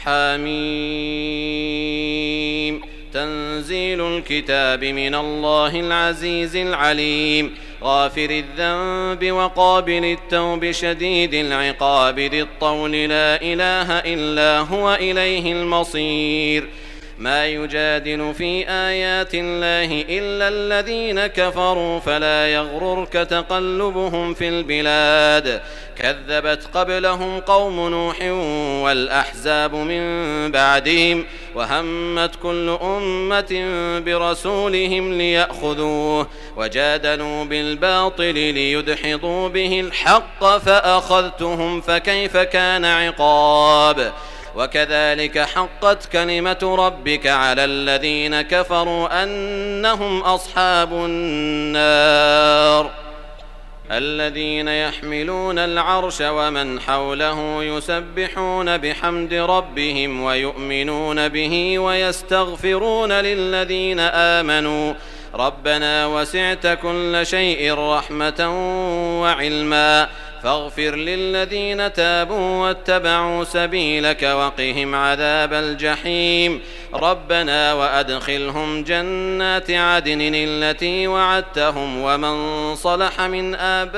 حم تنزيل الكتاب من الله العزيز العليم غافر الذنب وقابل التوب شديد العقاب ذي الطول لا إله إلا هو إليه المصير ما يجادل في آيات الله إلا الذين كفروا فلا يغررك تقلبهم في البلاد كذبت قبلهم قوم نوح والأحزاب من بعدهم وهمت كل أمة برسولهم ليأخذوه وجادلوا بالباطل ليدحضوا به الحق فأخذتهم فكيف كان عقاب وكذلك حقت كلمة ربك على الذين كفروا أنهم أصحاب النار الذين يحملون العرش ومن حوله يسبحون بحمد ربهم ويؤمنون به ويستغفرون للذين آمنوا ربنا وسعت كل شيء رحمة وعلما فاغفر للذين تابوا واتبعوا سبيلك وقهم عذاب الجحيم ربنا وأدخلهم جنات عدن التي وعدتهم ومن صلح من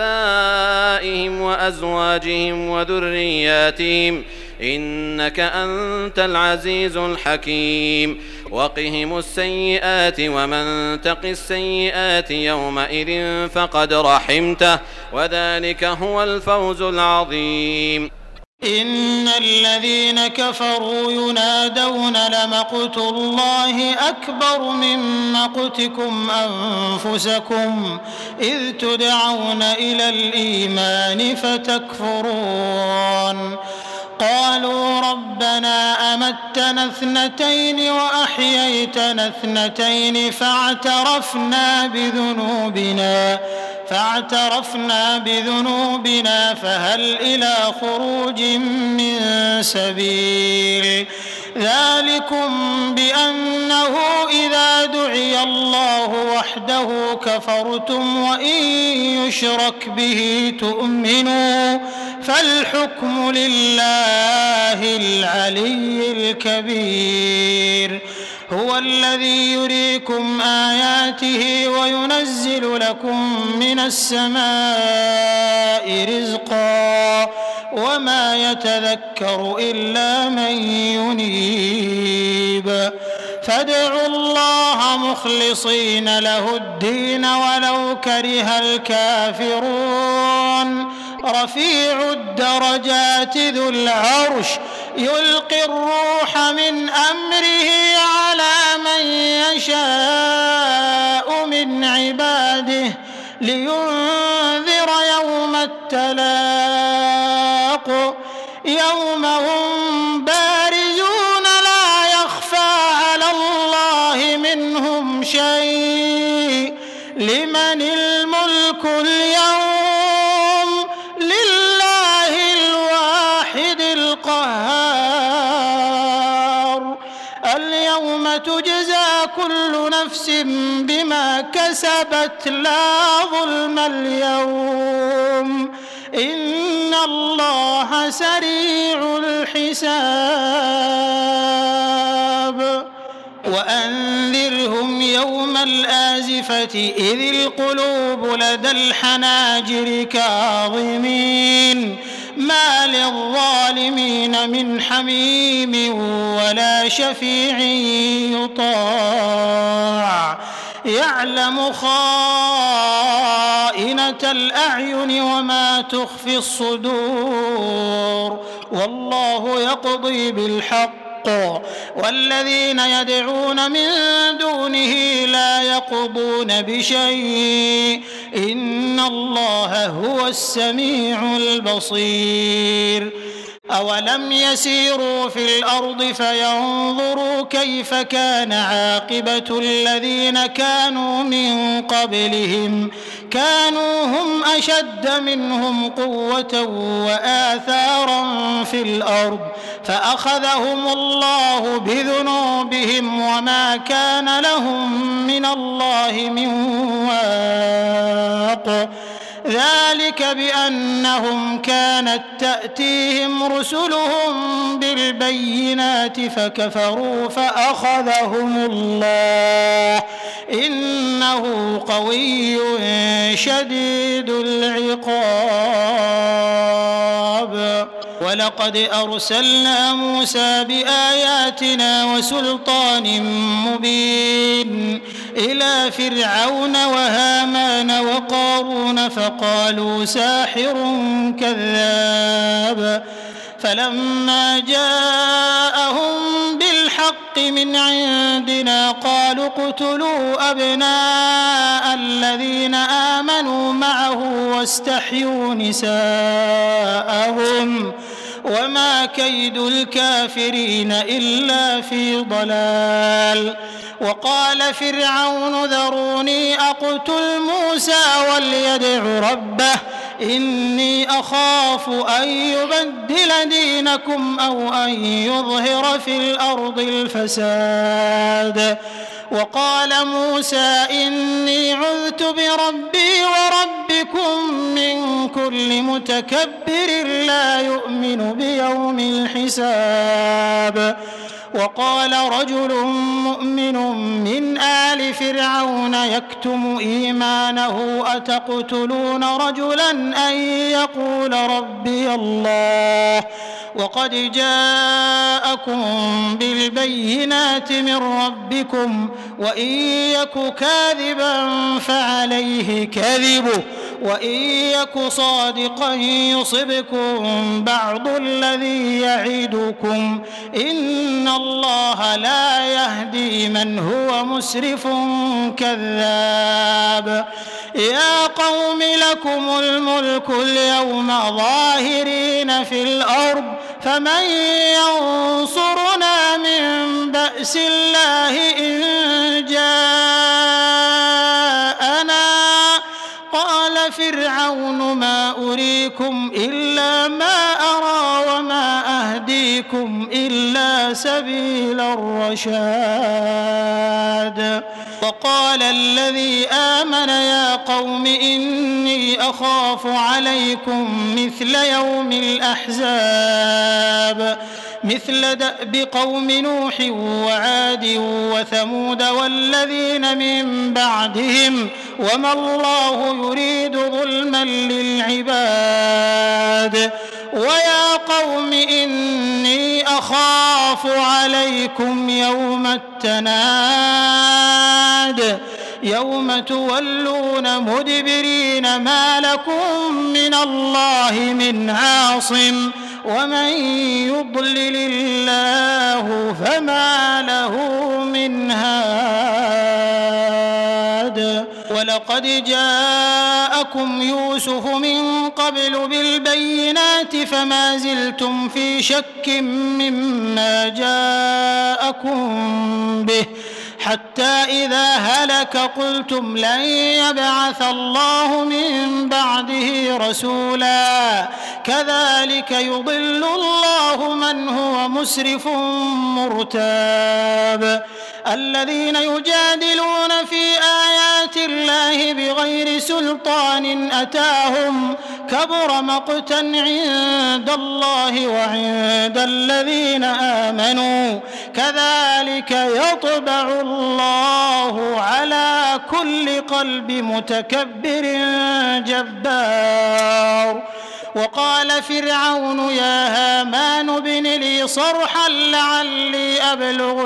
آبائهم وأزواجهم وذرياتهم إنك أنت العزيز الحكيم وقهم السيئات ومن تق السيئات يومئذ فقد رحمته وذلك هو الفوز العظيم إن الذين كفروا ينادون لمقت الله أكبر من مقتكم أنفسكم إذ تدعون إلى الإيمان فتكفرون قالوا ربنا أمتنا اثنتين وأحييتنا اثنتين فاعترفنا بذنوبنا فهل إلى خروج من سبيل ذلكم بأنه إذا دعي الله وحده كفرتم وإن يشرك به تؤمنوا فالحكم لله العلي الكبير هو الذي يريكم آياته وينزل لكم من السماء رزقا وما يتذكر إلا من ينيب فادعوا الله مخلصين له الدين ولو كره الكافرون رفيع الدرجات ذو العرش يلقي الروح من أمره على من يشاء من عباده لينذر يوم التلاق يوم هم بارزون لا يخفى على الله منهم شيء لمن الملك اليوم لله الواحد القهار اليوم تجزى كل نفس بما كسبت لا ظلم اليوم إن الله سريع الحساب وأنذرهم يوم الآزفة إذ القلوب لدى الحناجر كاظمين ما للظالمين من حميم ولا شفيع يطاع يعلم خائنة الأعين وما تخفي الصدور والله يقضي بالحق والذين يدعون من دونه لا يقضون بشيء إن الله هو السميع البصير أولم يسيروا في الأرض فينظروا كيف كان عاقبة الذين كانوا من قبلهم كانوا هم أشد منهم قوة وآثارا في الأرض فأخذهم الله بذنوبهم وما كان لهم من الله من واق ذلك بأنهم كانت تأتيهم رسلهم بالبينات فكفروا فأخذهم الله إنه قوي شديد العقاب. ولقد أرسلنا موسى بآياتنا وسلطان مبين إلى فرعون وهامان وقارون فقالوا ساحر كذاب فلما جاءهم بالحق من عندنا قالوا اقتلوا أبناء الذين آمنوا معه واستحيوا نساءهم وما كيد الكافرين إلا في ضلال. وقال فرعون ذروني أقتل موسى وليدع ربه إني أخاف أن يبدل دينكم أو أن يظهر في الأرض الفساد. وقال موسى إني عذت بربي وربكم من كل متكبر لا يؤمن بيوم الحساب. وقال رجل مؤمن من آل فرعون يكتم إيمانه أتقتلون رجلا أن يقول ربي الله وقد جاءكم بالبينات من ربكم وإن يك كاذبا فعليه كذبه وإن يك صادقا يصبكم بعض الذي يعدكم إن الله لا يهدي من هو مسرف كذاب. يا قوم لكم الملك اليوم ظاهرين في الأرض فمن ينصرنا من بأس الله إن جاءنا. قال فرعون ما أريكم إلا ما أرى وما أهديكم إلا سبيل الرشاد. وقال الذي آمن يا قوم إني أخاف عليكم مثل يوم الأحزاب مثل دأب قوم نوح وعاد وثمود والذين من بعدهم وما الله يريد ظلما للعباد. ويا قوم إني أخاف عليكم يوم التناد يوم تولون مدبرين ما لكم من الله من عاصم ومن يضلل الله فما له من هاد. ولقد جاءكم يوسف من قبل بالبينات فما زلتم في شك مما جاءكم به حتى إذا هلك قلتم لن يبعث الله من بعده رسولا كذلك يضل الله من هو مسرف مرتاب. الذين يجادلون في آيات الله بغير سلطان أتاهم كبر مقتا عند الله وعند الذين آمنوا كذلك يطبع الله على كل قلب متكبر جبار. وقال فرعون يا هامان ابن لي صرحا لعلي أبلغ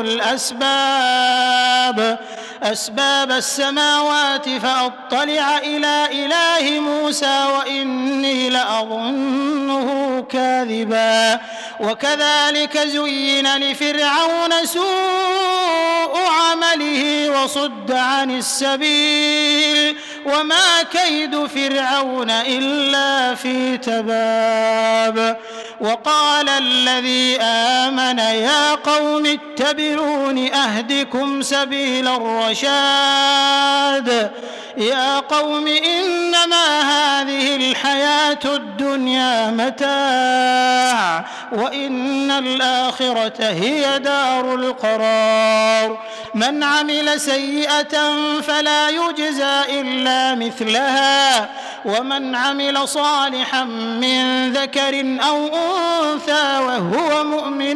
أسباب السماوات فأطلع إلى إله موسى وإني لأظنه كاذبا. وكذلك زين لفرعون سوء عمله وصد عن السبيل وما كيد فرعون إلا في تباب. وقال الذي آمن يا قوم اتبعون أهدكم سبيل الرشاد يا قوم إنما هذه الحياة الدنيا متاع وإن الآخرة هي دار القرار من عمل سيئة فلا يجزى إلا مثلها ومن عمل صالحا من ذكر أو أنثى وهو مؤمن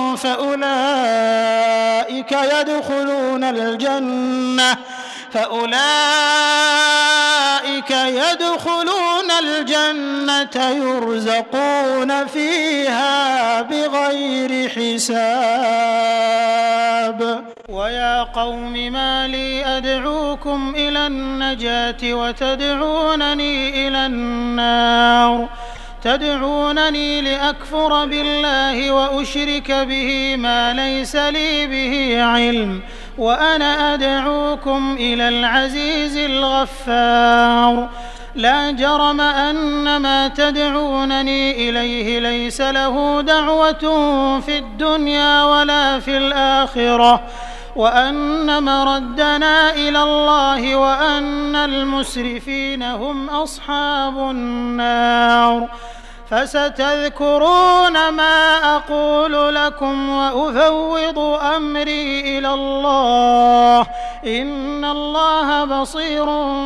فأولئك يدخلون الجنة يرزقون فيها بغير حساب ويا قوم ما لي أدعوكم إلى النجاة وتدعونني إلى النار تدعونني لأكفر بالله وأشرك به ما ليس لي به علم وأنا أدعوكم إلى العزيز الغفار لا جرم أن ما تدعونني إليه ليس له دعوة في الدنيا ولا في الآخرة وأن مردنا إلى الله وأن المسرفين هم أصحاب النار فستذكرون ما أقول لكم وأفوض أمري إلى الله إن الله بصير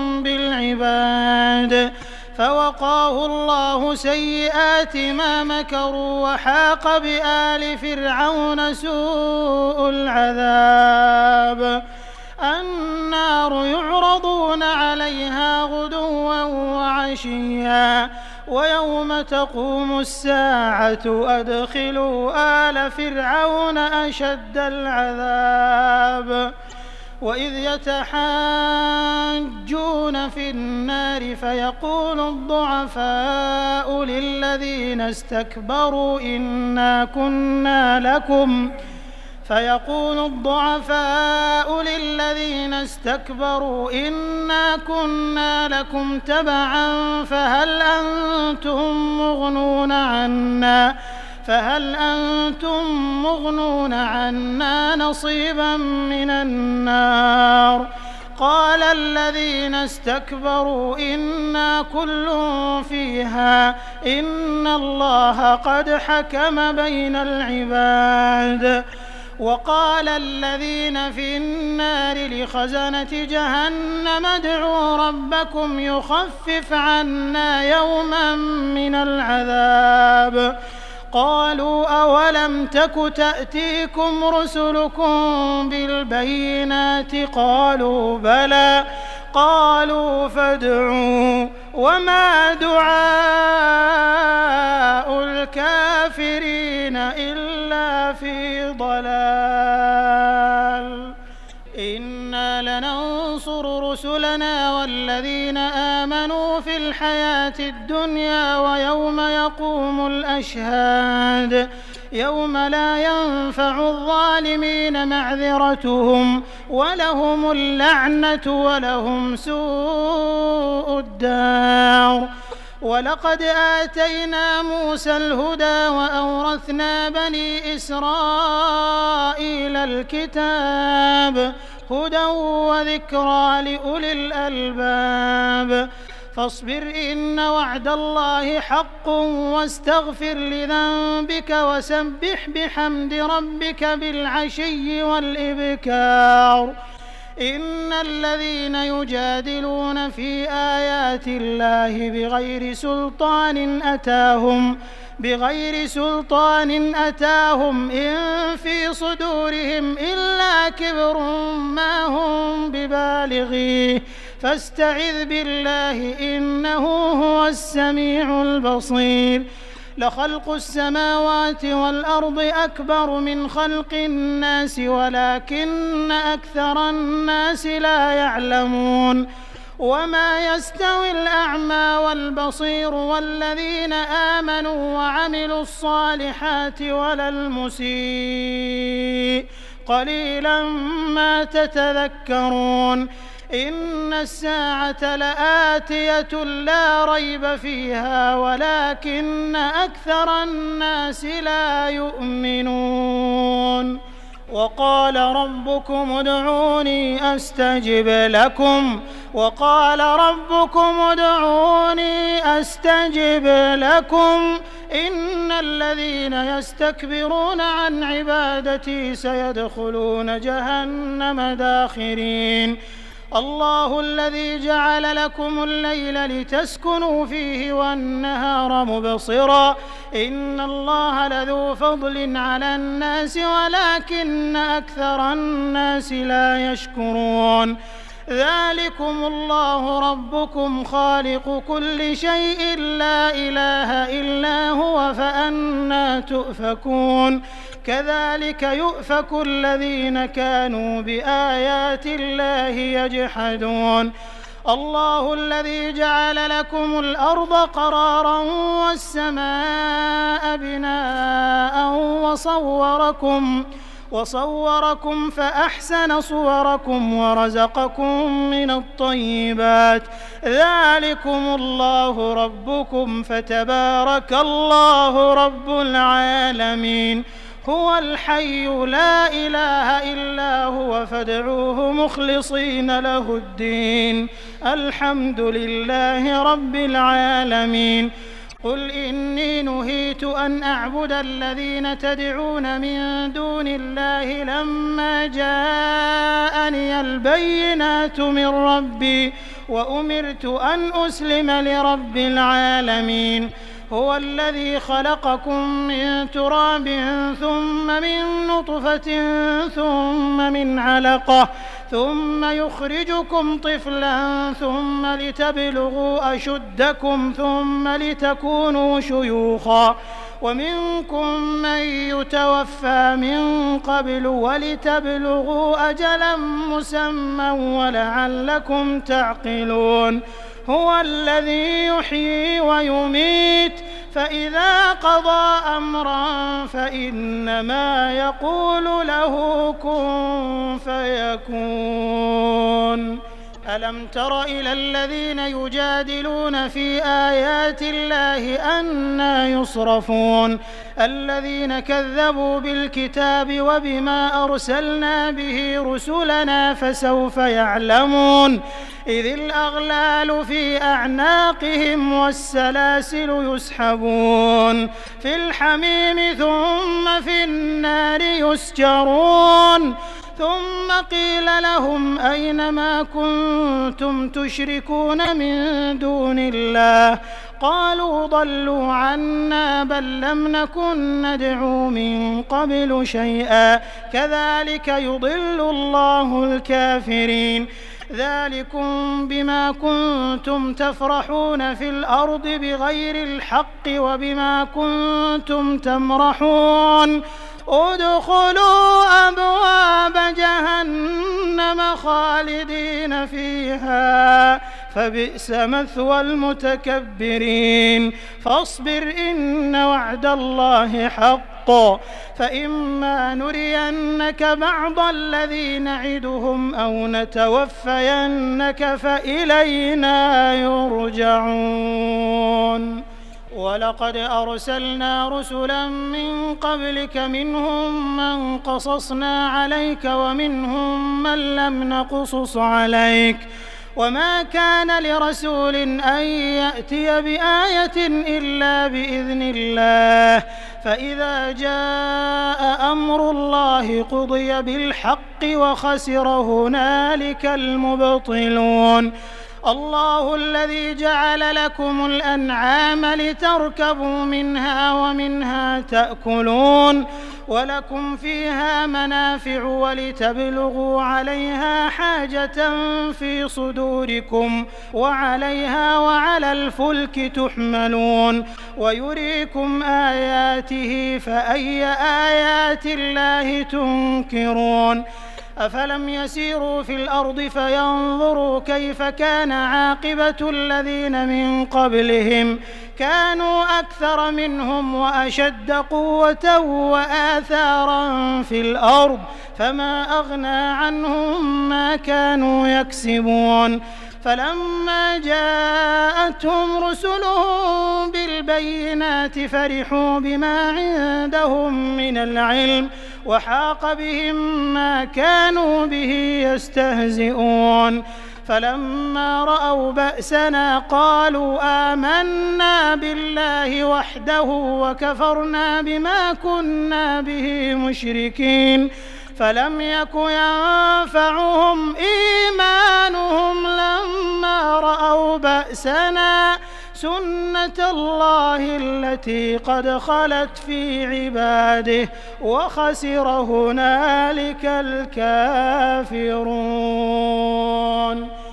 بالعباد فوقاه الله سيئات ما مكروا وحاق بآل فرعون سوء العذاب النار يعرضون عليها غدوا وعشيا ويوم تقوم الساعة أدخلوا آل فرعون أشد العذاب وإذ يتحاجون في النار فيقول الضعفاء للذين استكبروا إنا كنا لكم تبعا فهل أنتم مغنون عنا نصيبا من النار قال الذين استكبروا إنا كل فيها إن الله قد حكم بين العباد وقال الذين في النار لخزنة جهنم ادعوا ربكم يخفف عنا يوما من العذاب قالوا أولم تك تأتيكم رسلكم بالبينات قالوا بلى قالوا فادعوا وما دعاء الكافرين إلا في ضلال إنا لننصر رسلنا والذين آمنوا في الحياة الدنيا ويوم يقوم الأشهاد يوم لا ينفع الظالمين معذرتهم ولهم اللعنة ولهم سوء الدار ولقد آتينا موسى الهدى وأورثنا بني إسرائيل الكتاب هدى وذكرى لأولي الألباب فاصبر إن وعد الله حق واستغفر لذنبك وسبح بحمد ربك بالعشي والإبكار إن الذين يجادلون في آيات الله بغير سلطان أتاهم إن في صدورهم إلا كبر ما هم ببالغيه فاستعذ بالله إنه هو السميع البصير لخلق السماوات والأرض أكبر من خلق الناس ولكن أكثر الناس لا يعلمون وما يستوي الأعمى والبصير والذين آمنوا وعملوا الصالحات ولا المسيء قليلا ما تتذكرون إن الساعة لآتية لا ريب فيها ولكن أكثر الناس لا يؤمنون وقال ربكم ادعوني أستجب لكم إن الذين يستكبرون عن عبادتي سيدخلون جهنم داخرين الله الذي جعل لكم الليل لتسكنوا فيه والنهار مبصرا إن الله لذو فضل على الناس ولكن أكثر الناس لا يشكرون ذلكم الله ربكم خالق كل شيء لا إله إلا هو فأنى تؤفكون كذلك يؤفك الذين كانوا بآيات الله يجحدون الله الذي جعل لكم الأرض قرارا والسماء بناء وصوركم فأحسن صوركم ورزقكم من الطيبات ذلكم الله ربكم فتبارك الله رب العالمين هو الحي لا إله إلا هو فادعوه مخلصين له الدين الحمد لله رب العالمين قل إني نهيت أن أعبد الذين تدعون من دون الله لما جاءني البينات من ربي وأمرت أن أسلم لرب العالمين هو الذي خلقكم من تراب ثم من نطفة ثم من علقة ثم يخرجكم طفلا ثم لتبلغوا أشدكم ثم لتكونوا شيوخا ومنكم من يتوفى من قبل ولتبلغوا أجلا مسمى ولعلكم تعقلون هو الذي يحيي ويميت فإذا قضى أمرا فإنما يقول له كن فيكون ألم تر إلى الذين يجادلون في آيات الله أنى يصرفون الذين كذبوا بالكتاب وبما أرسلنا به رسلنا فسوف يعلمون إذ الأغلال في أعناقهم والسلاسل يسحبون في الحميم ثم في النار يسجرون ثم قيل لهم أين ما كنتم تشركون من دون الله قالوا ضلوا عنا بل لم نكن ندعو من قبل شيئا كذلك يضل الله الكافرين ذلكم بما كنتم تفرحون في الأرض بغير الحق وبما كنتم تمرحون ادخلوا أبواب جهنم خالدين فيها فبئس مثوى المتكبرين فاصبر إن وعد الله حق فإما نرينك بعض الذي نعدهم أو نتوفينك فإلينا يرجعون ولقد أرسلنا رسلا من قبلك منهم من قصصنا عليك ومنهم من لم نقصص عليك وما كان لرسول أن يأتي بآية إلا بإذن الله فإذا جاء أمر الله قضي بالحق وخسر هنالك المبطلون الله الذي جعل لكم الأنعام لتركبوا منها ومنها تأكلون ولكم فيها منافع ولتبلغوا عليها حاجة في صدوركم وعليها وعلى الفلك تحملون ويريكم آياته فأي آيات الله تنكرون أفلم يسيروا في الأرض فينظروا كيف كان عاقبة الذين من قبلهم كانوا أكثر منهم وأشد قوة وآثارا في الأرض فما أغنى عنهم ما كانوا يكسبون فلما جاءتهم رسلهم بالبينات فرحوا بما عندهم من العلم وحاق بهم ما كانوا به يستهزئون فلما رأوا بأسنا قالوا آمنا بالله وحده وكفرنا بما كنا به مشركين فلم يك ينفعهم إيمانهم لما رأوا بأسنا سنة الله التي قد خلت في عباده وخسر هنالك الكافرون.